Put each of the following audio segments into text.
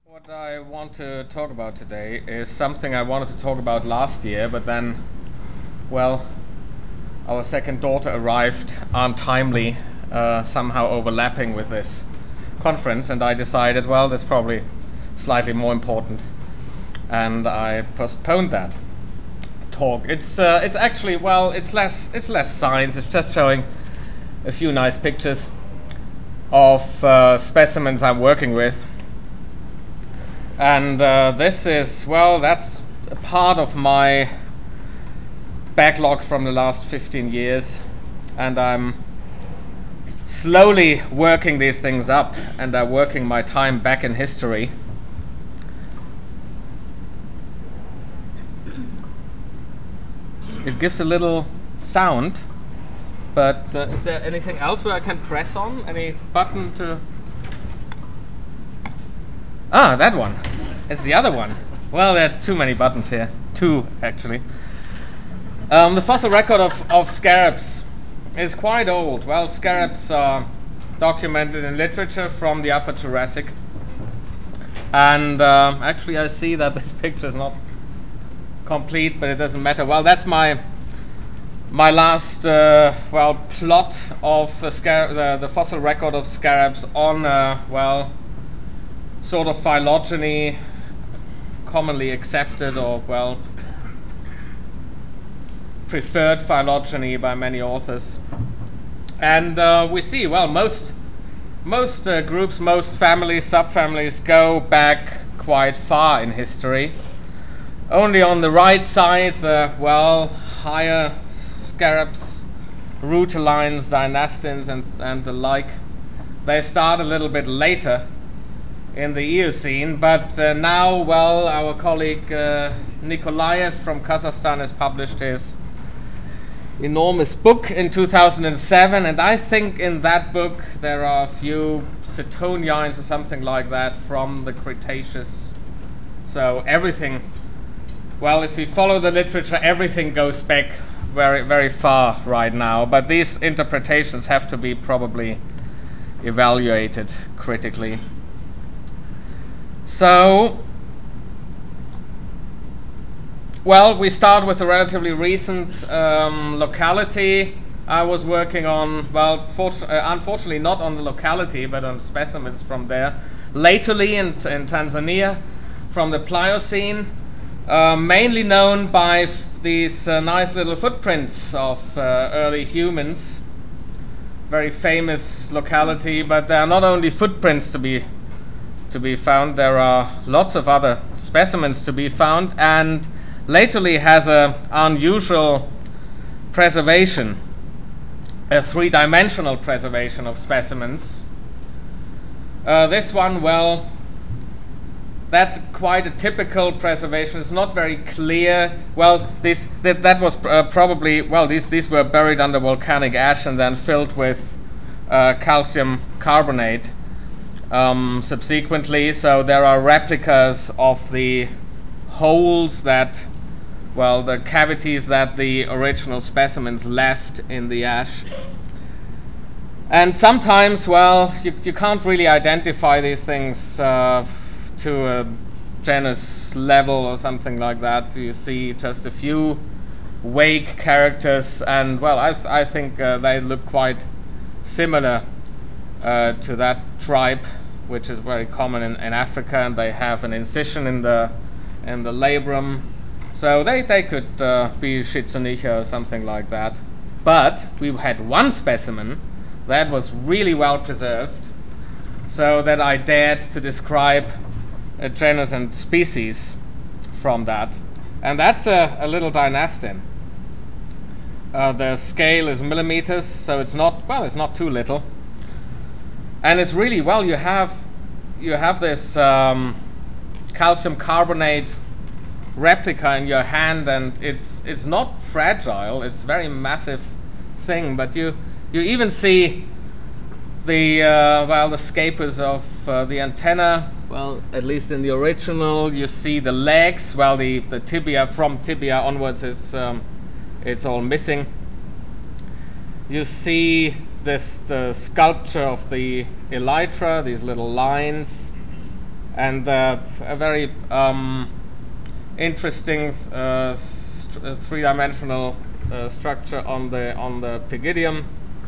What I want to talk about today is something I wanted to talk about last year, but then, well, our second daughter arrived untimely, somehow overlapping with this conference, and I decided, well, that's probably slightly more important, and I postponed that talk. It's actually, well, it's less science. It's just showing a few nice pictures of specimens I'm working with. And this is, well, that's a part of my backlog from the last 15 years. And I'm slowly working these things up, and I'm working my time back in history. It gives a little sound, but is there anything else where I can press on? Any button to... Ah, that one. It's the other one. Well, there are too many buttons here. Two, actually. The fossil record of scarabs is quite old. Well, scarabs are documented in literature from the Upper Jurassic. And actually, I see that this picture is not complete, but it doesn't matter. Well, that's my last plot of the fossil record of scarabs on sort of phylogeny, commonly accepted or preferred phylogeny by many authors. And we see, well, most groups, most families, subfamilies go back quite far in history. Only on the right side, the higher scarabs, Rutulines, Dynastins, and the like, they start a little bit later in the Eocene, but now, our colleague Nikolaev from Kazakhstan has published his enormous book in 2007, and I think in that book there are a few Cetonians or something like that from the Cretaceous. So everything, if you follow the literature, everything goes back very, very far right now, but these interpretations have to be probably evaluated critically. So, we start with a relatively recent locality I was working on. Unfortunately not on the locality, but on specimens from there. Laetoli in Tanzania, from the Pliocene, mainly known by these nice little footprints of early humans. Very famous locality, but there are not only footprints to be found, there are lots of other specimens to be found, and Laetoli has an unusual preservation, a three-dimensional preservation of specimens. This one, that's quite a typical preservation. It's not very clear. That was probably, these were buried under volcanic ash and then filled with calcium carbonate. Subsequently, so there are replicas of the holes the cavities that the original specimens left in the ash. And sometimes, you can't really identify these things to a genus level or something like that. You see just a few vague characters, and I think they look quite similar to that tribe, which is very common in Africa, and they have an incision in the labrum, so they could be Schizonychia or something like that. But we had one specimen that was really well preserved, so that I dared to describe a genus and species from that, and that's a little Dynastin. The scale is millimeters, so it's not too little. And it's really, you have this calcium carbonate replica in your hand, and it's not fragile. It's a very massive thing, but you even see the scapers of the antenna. At least in the original, you see the legs. The tibia, from tibia onwards, it's all missing. You see the sculpture of the elytra, these little lines, and a very interesting three-dimensional structure on the pygidium.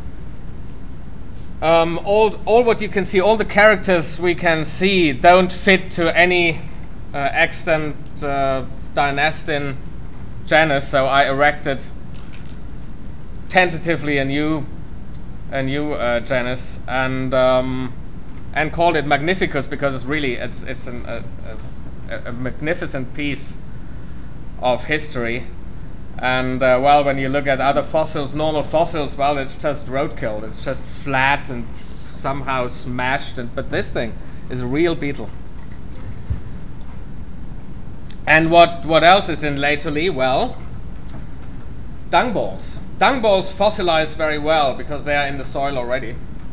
All what you can see, all the characters we can see don't fit to any extant dynastin genus, so I erected tentatively a new genus and called it Magnificus, because it's a magnificent piece of history. And well, when you look at other fossils, normal fossils, well, it's just roadkill. It's just flat and somehow smashed. But this thing is a real beetle. And what else is in Laeterli? Well, dung balls. Dung balls fossilize very well because they are in the soil already.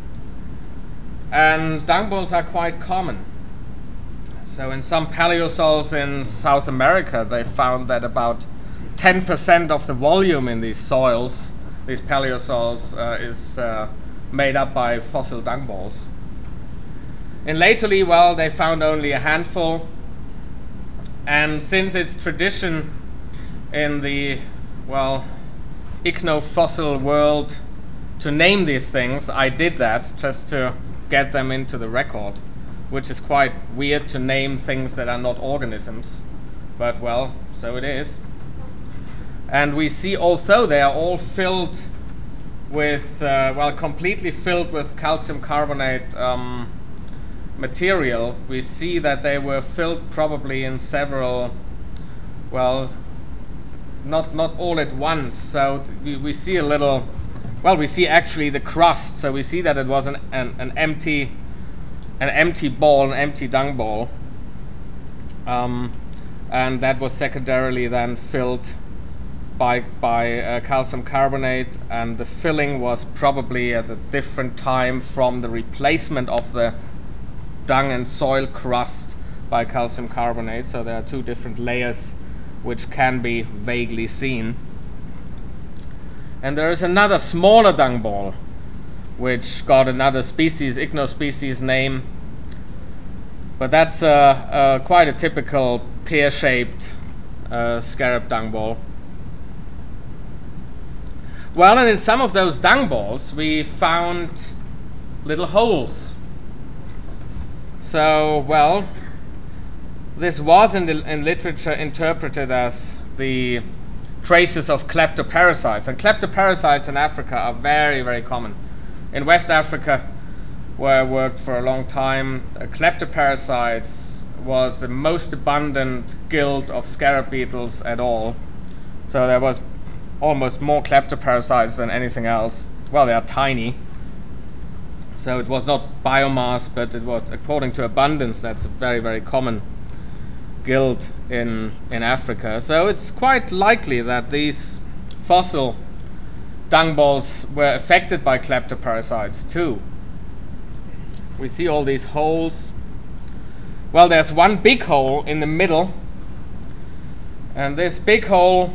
And dung balls are quite common. So in some paleosols in South America, they found that about 10% of the volume in these soils, these paleosols, is made up by fossil dung balls. In Laeterli, well, they found only a handful, and since it's tradition in the, well, ichno-fossil world to name these things, I did that just to get them into the record, which is quite weird to name things that are not organisms, but well, so it is. And we see, although they are all filled with, well, completely filled with calcium carbonate material, we see that they were filled probably in several, well, not all at once. So we see a little, well, we see actually the crust. So we see that it was an empty ball, an empty dung ball, and that was secondarily then filled by calcium carbonate, and the filling was probably at a different time from the replacement of the dung and soil crust by calcium carbonate. So there are two different layers which can be vaguely seen. And there is another smaller dung ball which got another species, ichnospecies name, but that's quite a typical pear-shaped scarab dung ball. Well, and in some of those dung balls we found little holes. So, well, this was in literature interpreted as the traces of kleptoparasites, and kleptoparasites in Africa are very, very common. In West Africa, where I worked for a long time, kleptoparasites was the most abundant guild of scarab beetles at all. So there was almost more kleptoparasites than anything else. Well, they are tiny, so it was not biomass, but it was, according to abundance, that's a very, very common guild in Africa. So it's quite likely that these fossil dung balls were affected by kleptoparasites too. We see all these holes. Well, there's one big hole in the middle, and this big hole,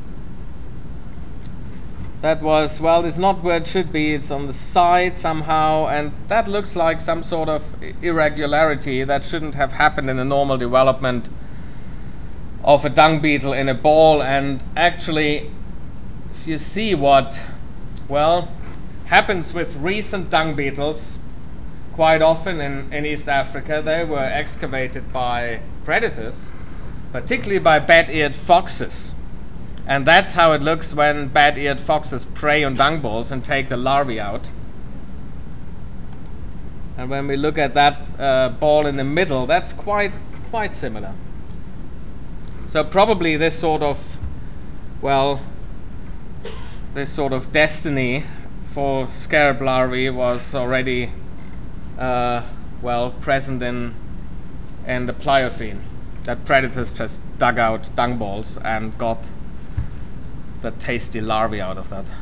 that was, well, it's not where it should be, it's on the side somehow, and that looks like some sort of irregularity that shouldn't have happened in the normal development of a dung beetle in a ball. And actually, if you see what, well, happens with recent dung beetles, quite often in East Africa, they were excavated by predators, particularly by bat-eared foxes. And that's how it looks when bat-eared foxes prey on dung balls and take the larvae out. And when we look at that ball in the middle, that's quite similar. So probably this sort of, well, this sort of destiny for scarab larvae was already, well, present in the Pliocene. That predators just dug out dung balls and got the tasty larvae out of that.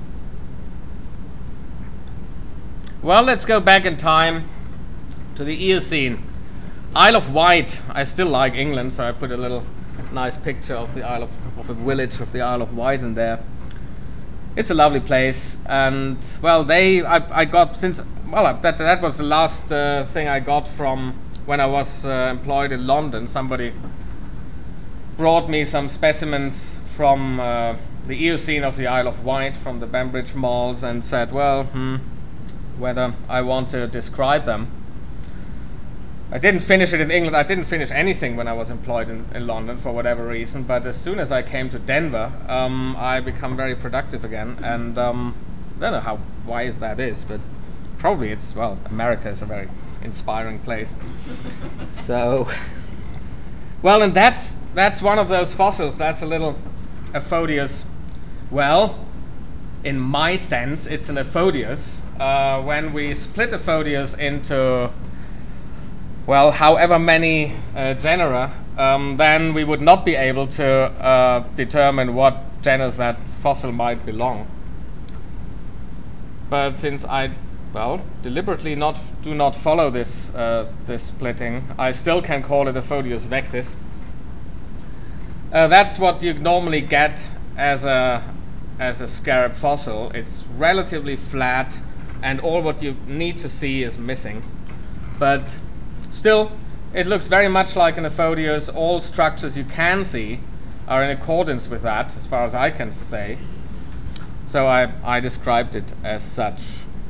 Well, let's go back in time to the Eocene. Isle of Wight. I still like England, so I put a little nice picture of the Isle of a village of the Isle of Wight in there. It's a lovely place, and well, I got, since well, that was the last thing I got from when I was employed in London. Somebody brought me some specimens from the Eocene of the Isle of Wight, from the Bembridge Moors, and said, well, whether I want to describe them. I didn't finish it in England. I didn't finish anything when I was employed in London for whatever reason, but as soon as I came to Denver, I become very productive again, and I don't know why that is, but probably it's, well, America is a very inspiring place. So, well, and that's one of those fossils. That's a little Aphodius. Well, in my sense, it's an Aphodius. When we split Aphodius into, well, however many genera, then we would not be able to determine what genus that fossil might belong. But since I, well, deliberately do not follow this splitting, I still can call it Aphodius vectis. That's what you normally get as a scarab fossil. It's relatively flat, and all what you need to see is missing. But still, it looks very much like an Aphodius. All structures you can see are in accordance with that, as far as I can say. So I described it as such.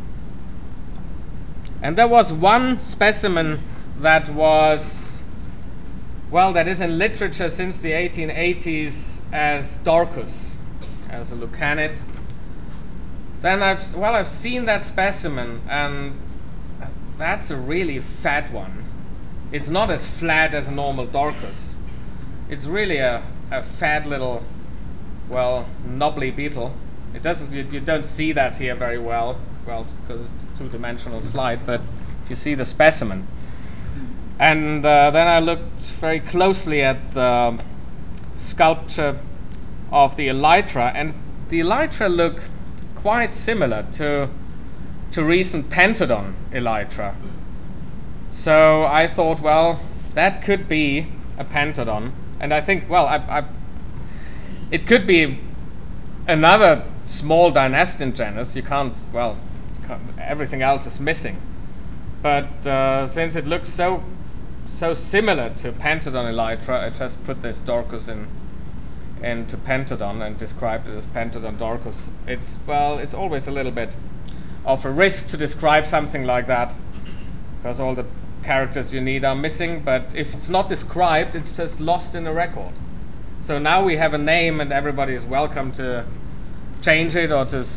And there was one specimen that was, well, that is in literature since the 1880s as Dorcus, as a Lucanid. Then I've seen that specimen, and that's a really fat one. It's not as flat as a normal Dorcus. It's really a fat little, well, knobbly beetle. It doesn't. You don't see that here very well because it's a two-dimensional slide. But if you see the specimen, and then I looked very closely at the sculpture of the elytra, and the elytra look quite similar to recent Pentodon elytra. So I thought, well, that could be a Pentodon, and I think, well, it could be another small dynastin genus. Everything else is missing. But since it looks so similar to Pentodon elytra, I just put this Dorcus into Pentodon and described it as Pentodon Dorcus. It's always a little bit of a risk to describe something like that, because all the characters you need are missing, but if it's not described, it's just lost in a record. So now we have a name, and everybody is welcome to change it or to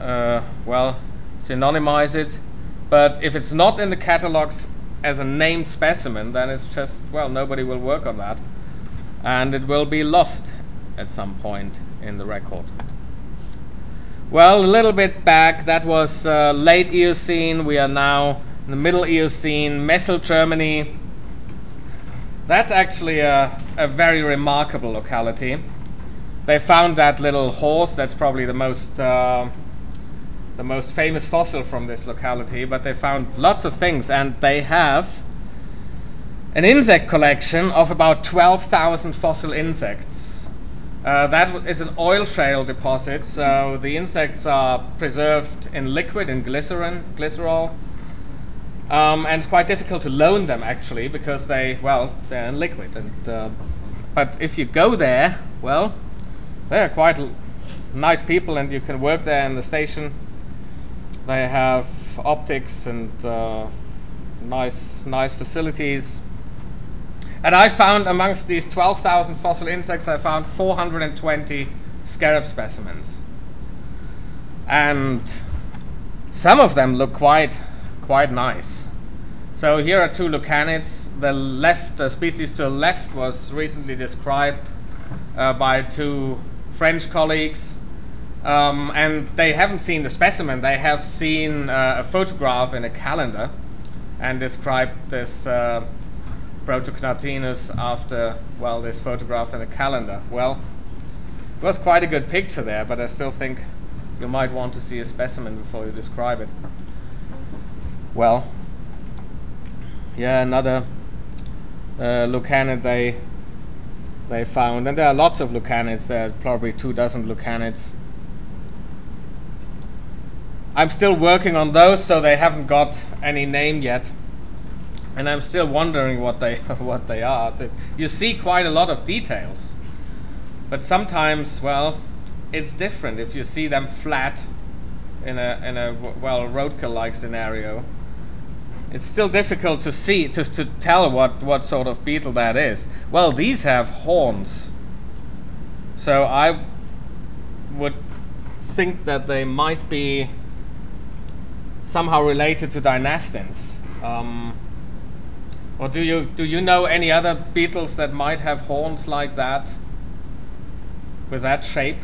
synonymize it. But if it's not in the catalogs as a named specimen, then it's just, well, nobody will work on that, and it will be lost at some point in the record. Well, a little bit back, that was late Eocene. We are now in the Middle Eocene, Messel, Germany. That's actually a very remarkable locality. They found that little horse. That's probably the most famous fossil from this locality, but they found lots of things, and they have an insect collection of about 12,000 fossil insects. That is an oil shale deposit, so the insects are preserved in liquid, in glycerol, and it's quite difficult to loan them actually, because they're in liquid. And but if you go there, well, they're quite nice people, and you can work there in the station. They have optics and nice facilities. And I found amongst these 12,000 fossil insects, I found 420 scarab specimens. And some of them look quite nice. So here are two Lucanids. The species to the left was recently described by two French colleagues. And they haven't seen the specimen. They have seen a photograph in a calendar and described this Protocnatinus after, well, this photograph in a calendar. Well, it was quite a good picture there, but I still think you might want to see a specimen before you describe it. Well, yeah, another Lucanid they found, and there are lots of Lucanids. There are probably 24 Lucanids. I'm still working on those, so they haven't got any name yet, and I'm still wondering what they what they are. You see quite a lot of details, but sometimes, well, it's different if you see them flat in a well, roadkill-like scenario. It's still difficult to see, to tell what sort of beetle that is. Well, these have horns, so I would think that they might be somehow related to dynastins. Or do you know any other beetles that might have horns like that, with that shape?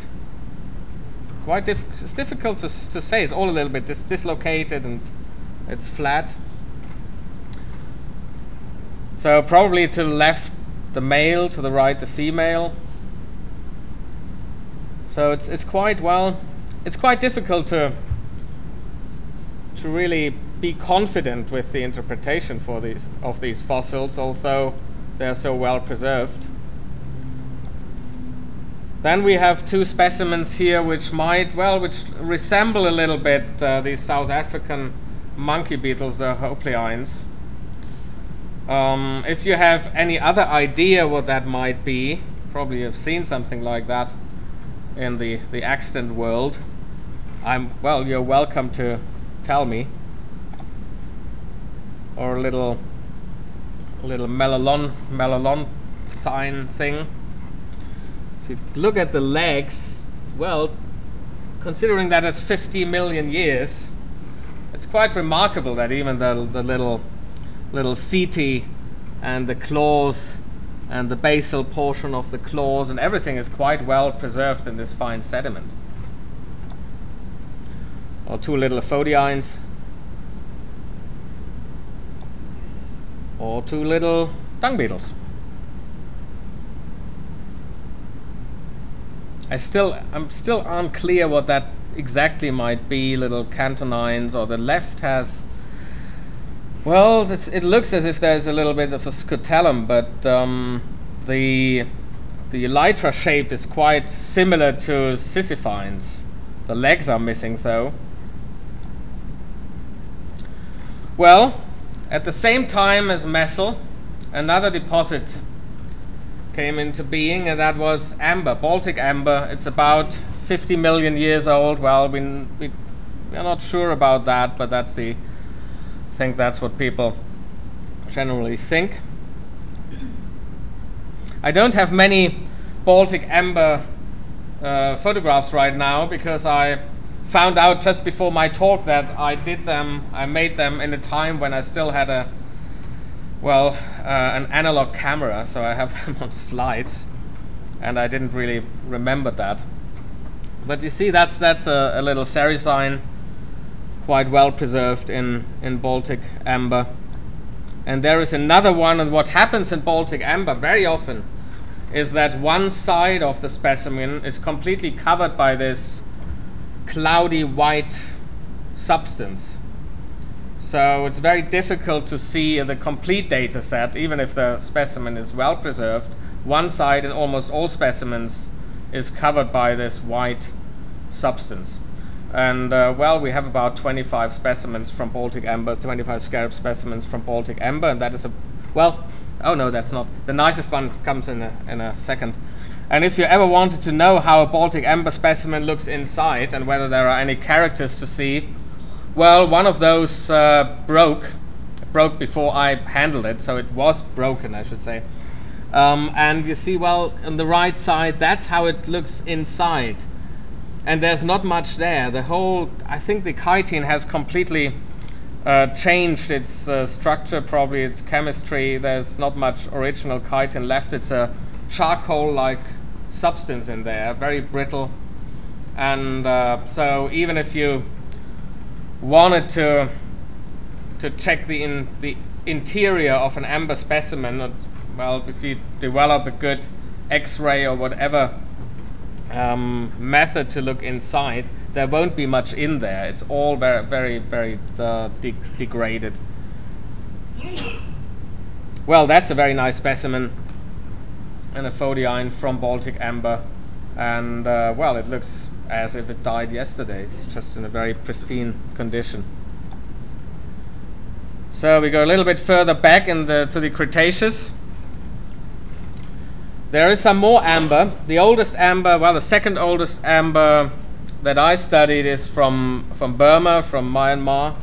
It's difficult to say. It's all a little bit dislocated and it's flat. So probably to the left the male, to the right the female. So it's quite difficult to really be confident with the interpretation of these fossils, although they're so well preserved. Then we have two specimens here which resemble a little bit these South African monkey beetles, the Hoplioines. If you have any other idea what that might be, probably have seen something like that in the extant world, you're welcome to tell me. Or a little melalonthine thing. If you look at the legs, well, considering that it's 50 million years, it's quite remarkable that even the little setae and the claws and the basal portion of the claws and everything is quite well preserved in this fine sediment. Or two little Aphrodines. Or two little dung beetles. I'm still unclear what that exactly might be. Little Cantonines, or the left has, well, it looks as if there's a little bit of a scutellum, but the elytra shape is quite similar to Sisyphines. The legs are missing though. Well, at the same time as Messel, another deposit came into being, and that was amber, Baltic amber. It's about 50 million years old. Well, we're not sure about that, but I think that's what people generally think. I don't have many Baltic amber photographs right now, because I found out just before my talk that I made them in a time when I still had an analog camera, so I have them on slides, and I didn't really remember that. But you see, that's a little sericine, quite well preserved in Baltic amber. And there is another one, and what happens in Baltic amber very often is that one side of the specimen is completely covered by this cloudy white substance. So it's very difficult to see the complete data set, even if the specimen is well preserved. One side in almost all specimens is covered by this white substance. And we have about 25 specimens from Baltic amber, 25 scarab specimens from Baltic amber, and that is that's not. The nicest one comes in a second. And if you ever wanted to know how a Baltic amber specimen looks inside and whether there are any characters to see, well, one of those broke before I handled it, so it was broken, I should say. And you see, well, on the right side, that's how it looks inside. And there's not much there. I think the chitin has completely changed its structure, probably its chemistry. There's not much original chitin left. It's a charcoal-like substance in there, very brittle. And so even if you wanted to check the interior of an amber specimen, if you develop a good X-ray or whatever method to look inside, there won't be much in there. It's all very, very, very degraded. Well, that's a very nice specimen, an Aphrodine from Baltic amber, and it looks as if it died yesterday. It's just in a very pristine condition. So we go a little bit further back to the Cretaceous. There is some more amber. The oldest amber, well, the second oldest amber that I studied is from Burma, from Myanmar.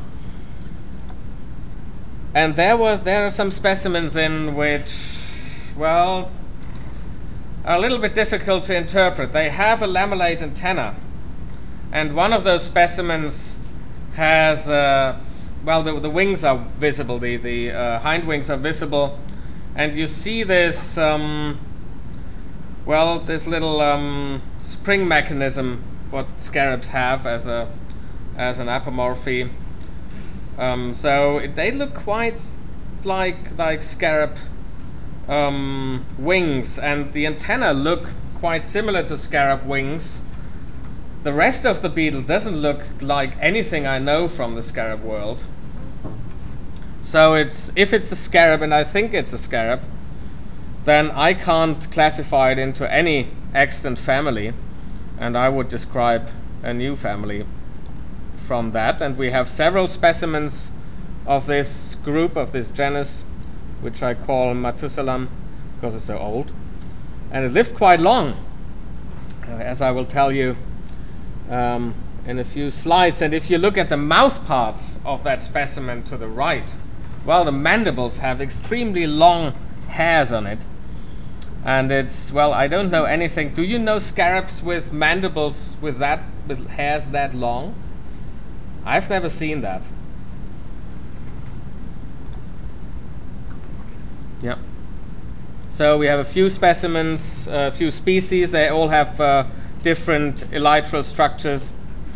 And there are some specimens in which, well, are a little bit difficult to interpret. They have a lamellate antenna, and one of those specimens has, the wings are visible, the hind wings are visible, and you see this, this little spring mechanism what scarabs have as an apomorphy. So they look quite like scarab wings, and the antennae look quite similar to scarab wings. The rest of the beetle doesn't look like anything I know from the scarab world. So if it's a scarab, and I think it's a scarab, then I can't classify it into any extant family, and I would describe a new family from that. And we have several specimens of this group, of this genus, which I call Matusalem because it's so old, and it lived quite long, as I will tell you in a few slides. And if you look at the mouth parts of that specimen to the right, well, the mandibles have extremely long hairs on it, and I don't know anything. Do you know scarabs with mandibles with hairs that long? I've never seen that. Yeah. So we have a few specimens, a few species. They all have different elytral structures.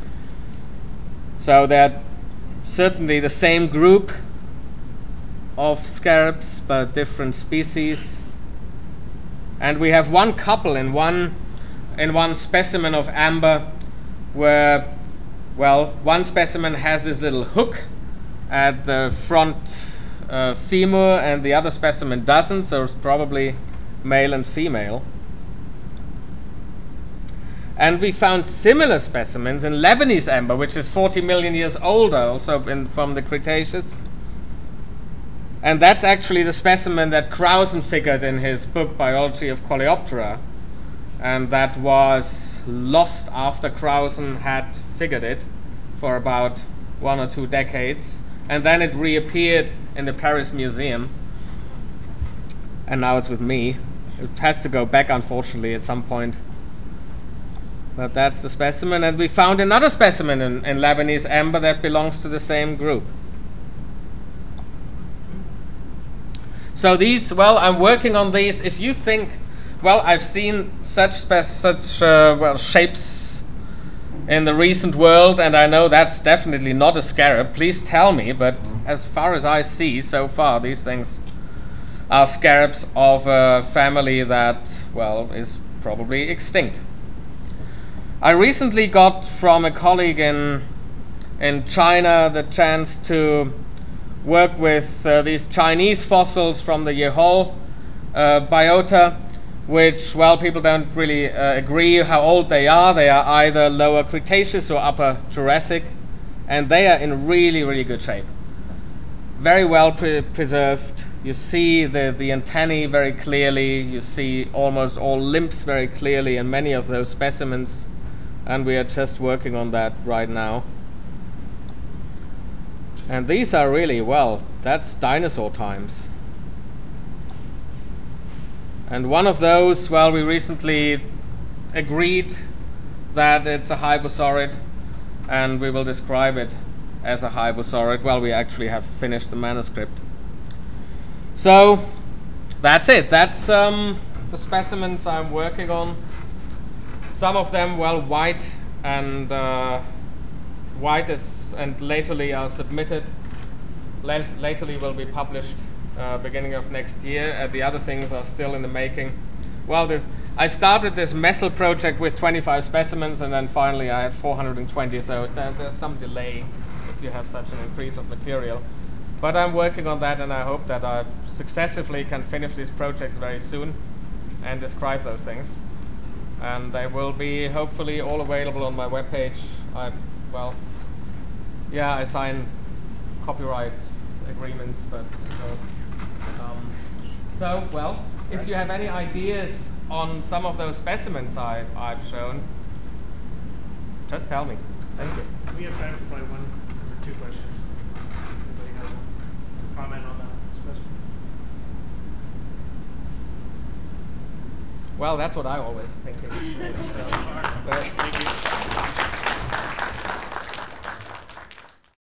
So they're certainly the same group of scarabs, but different species. And we have one couple in one specimen of amber where, one specimen has this little hook at the front femur, and the other specimen doesn't, so it's probably male and female. And we found similar specimens in Lebanese amber, which is 40 million years older, also from the Cretaceous. And that's actually the specimen that Krausen figured in his book Biology of Coleoptera, and that was lost after Krausen had figured it for about 1 or 2 decades, and then it reappeared in the Paris Museum, and now it's with me. It has to go back, unfortunately, at some point. But that's the specimen, and we found another specimen in Lebanese amber that belongs to the same group. So these, I'm working on these. If you think, I've seen such shapes in the recent world, and I know that's definitely not a scarab, please tell me, but as far as I see so far, these things are scarabs of a family that, is probably extinct. I recently got from a colleague in China the chance to work with these Chinese fossils from the Yehol biota, which, people don't really agree how old they are. They are either lower Cretaceous or upper Jurassic, and they are in really, really good shape. Very well preserved. You see the antennae very clearly. You see almost all limbs very clearly in many of those specimens, and we are just working on that right now. And these are really, that's dinosaur times. And one of those, we recently agreed that it's a hybosaurid, and we will describe it as a hybosaurid. We actually have finished the manuscript. So that's it. That's the specimens I'm working on. Some of them, white and and latterly are submitted. Latterly will be published beginning of next year. The other things are still in the making. I started this MESSEL project with 25 specimens, and then finally I had 420, so there's some delay if you have such an increase of material. But I'm working on that, and I hope that I successively can finish these projects very soon and describe those things. and they will be hopefully all available on my webpage. I sign copyright agreements, but if you have any ideas on some of those specimens I've shown, just tell me. Thank you. We have time for probably one or two questions. Anybody have a comment on that specimen? Well, that's what I always think. Thank you.